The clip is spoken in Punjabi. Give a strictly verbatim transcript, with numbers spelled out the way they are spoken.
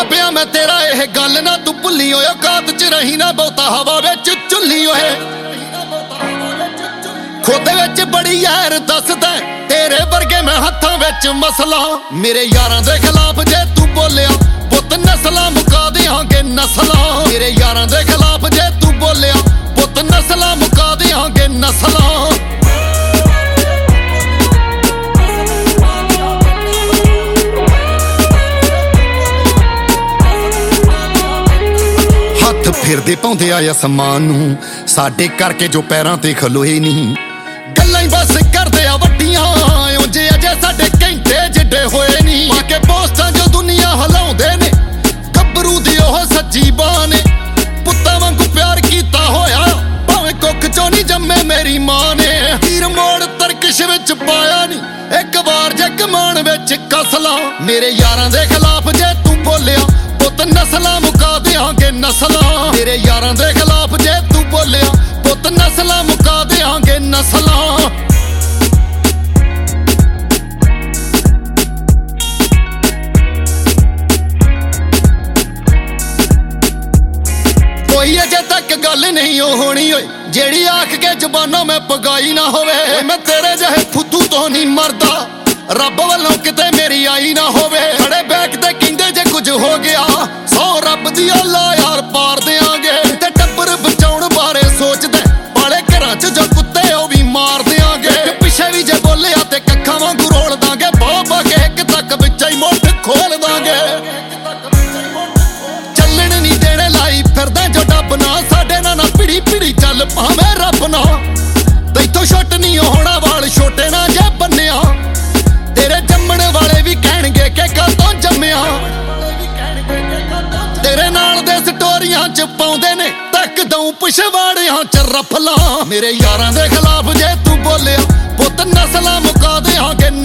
ਲੱਭਿਆ ਮੈਂ ਤੇਰਾ ਇਹ ਗੱਲ ਨਾ ਤੂੰ ਭੁੱਲੀ ਓਏ ਔਕਾਤ ਚ ਰਹੀ ਨਾ ਬਹੁਤਾ ਹਵਾ ਵਿੱਚ ਝੁੱਲੀ ਓਏ ਖੋਦੇ ਵਿੱਚ ਬੜੀ ਯਾਰ ਦੱਸਦਾ ਤੇਰੇ ਵਰਗੇ ਮੈਂ ਹੱਥਾਂ ਵਿੱਚ ਮਸਲਾ ਮੇਰੇ ਯਾਰਾਂ ਦੇ ਖਿਲਾਫ ਜੇ ਤੂੰ ਬੋਲਿਆ ਪੁੱਤ ਨਸਲਾਂ ਮੁਕਾ ਦਿਆਂਗੇ ਨਸਲਾਂ ਮੇਰੇ ਯਾਰਾਂ ਦੇ ਖਿਲਾਫ ਜੇ ਤੂੰ ਬੋਲਿਆ ਪੁੱਤ ਨਸਲਾਂ ਮੁਕਾ ਦਿਆਂਗੇ ਨਸਲਾਂ ਹੱਥ ਫਿਰਦੇ ਪਾਉਂਦੇ ਆ ਅਸਮਾਨ ਨੂੰ ਸਾਡੇ ਕਰਕੇ ਜੋ ਪੈਰਾਂ ਤੇ ਖਲੋਏ ਨਹੀਂ ਗੱਲਾਂ ਹੀ ਬਸ ਕਰਦੇ ਆ ਵੱਡੀਆਂ ਉਂਝ ਅਜੇ ਸਾਡੇ ਘੰਟੇ ਜਿੱਡੇ ਹੋਏ ਨਹੀਂ ਪਾ ਕੇ ਪੋਸਟਾਂ ਜੋ ਦੁਨੀਆ ਹਿਲਾਉਂਦੇ ਨੇ ਗੱਭਰੂ ਦੀ ਉਹ ਸੱਚੀ ਬਾਹ ਨੇ ਪੁੱਤਾਂ ਵਾਂਗੂ ਪਿਆਰ ਕੀਤਾ ਹੋਇਆ ਭਾਵੇਂ ਕੁੱਖ ਚੋਂ ਨਹੀਂ ਜੰਮੇ ਮੇਰੀ ਮਾਂ ਨੇ ਤੀਰ ਮੋੜ ਤਰਕਸ਼ ਵਿੱਚ ਪਾਇਆ ਨਹੀਂ ਇੱਕ ਵਾਰ ਜੇ ਕਮਾਨ ਵਿੱਚ ਕਸਲਾ ਮੇਰੇ ਯਾਰਾਂ ਦੇ ਖਿਲਾਫ ਜੇ ਤੂੰ ਬੋਲਿਆ ਪੁੱਤ ਨਸਲਾਂ ਮੁਕਾ ਦਿਆਂਗੇ ਨਸਲਾਂ ਮੇਰੇ ਯਾਰਾਂ ਦੇ ਖਿਲਾਫ ਜੇ ਤੂੰ ਬੋਲਿਆ ਪੁੱਤ ਨਸਲਾਂ ਮੁਕਾ ਦਿਆਂਗੇ ਨਸਲਾਂ ਕੋਈ ਅਜੇ ਤੱਕ ਗੱਲ ਨਹੀਂ ਉਹ ਹੋਣੀ ਓਏ ਜਿਹੜੀ ਆਖ ਕੇ ਜ਼ਬਾਨਾਂ ਮੈਂ ਪਗਾਈ ਨਾ ਹੋਵੇ ਮੈਂ ਤੇਰੇ ਜਿਹੇ ਫੁੱਦੂ ਤੋਂ ਨਹੀਂ ਮਰਦਾ ਰੱਬ ਵੱਲੋਂ ਕਿਤੇ ਮੇਰੀ ਆਈ ਨਾ ਹੋਵੇ ਖੜੇ ਬੈਕ ਤੇ ਕਹਿੰਦੇ ਜੇ ਕੁਝ ਹੋ ਗਿਆ ਸੌ ਰੱਬ ਦੀ ਅੱਲਾ ਯਾਰ ਪਾਰ ਦਿਆਂਗੇ ਤੇ ਟੱਬਰ ਬਚਾਉਣ ਬਾਰੇ ਸੋਚਦੇ ਬਾਲੇ ਘਰਾਂ 'ਚ ਜੋ ਕੁੱਤੇ ਉਹ ਵੀ ਮਾਰ ਦਿਆਂਗੇ ਪਿੱਛੇ ਵੀ ਜੇ ਬੋਲਿਆ ਤੇ ਕੱਖਾਂ ਵਾਂਗੂ ਰੋਲ ਦਾਂਗੇ ਬਾਬਾ ਕੇ ਇੱਕ ਤੱਕ ਵਿੱਚ ਹੀ ਮੁੱਠ ਖੋਲ ਦਾਂਗੇ ਚੱਲਣ ਨਹੀਂ ਦੇਣੇ ਲਾਈ ਫਿਰਦਾ ਜੋ ਡੱਬ ਨਾ ਸਾਡੇ ਨਾਲ ਨਾ ਪਿੜੀ ਪਿੜੀ ਚੱਲ ਭਾਵੇਂ ਰੱਬ ਨਾ ਤੈਥੋਂ ਛੁੱਟ ਨਹੀਂ ਹੋਣਾ ਵਾਲ ਛੋਟੇ ਨਾ ਜੇ ਬੰਨਿਆ ਤੇਰੇ ਜੰਮਣ ਵਾਲੇ ਵੀ ਕਹਿਣਗੇ ਕਿ ਕਦੋਂ ਜੰਮਿਆ ਤੇਰੇ ਨਾਲ ਦੇ ਸਟੋਰੀਆਂ ਚ ਪਾਉਂਦੇ ਨੇ ਤੱਕ ਦਊ ਪਿਛਵਾੜਿਆਂ ਚ ਰਫਲਾਂ ਮੇਰੇ ਯਾਰਾਂ ਦੇ ਖਿਲਾਫ ਜੇ ਤੂੰ ਬੋਲਿਆ ਪੁੱਤ ਨਸਲਾਂ ਮੁਕਾ ਦਿਆਂਗੇ